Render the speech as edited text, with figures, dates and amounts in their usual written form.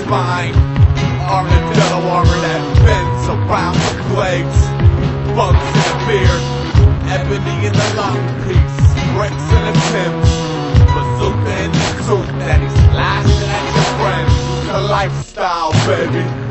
spine. Armadillo armor that bends around the legs. Bugs in the beard, ebony in the lung piece, bricks in the Timbs, bazooka in the suit that he's slashing at your friends. The lifestyle, baby.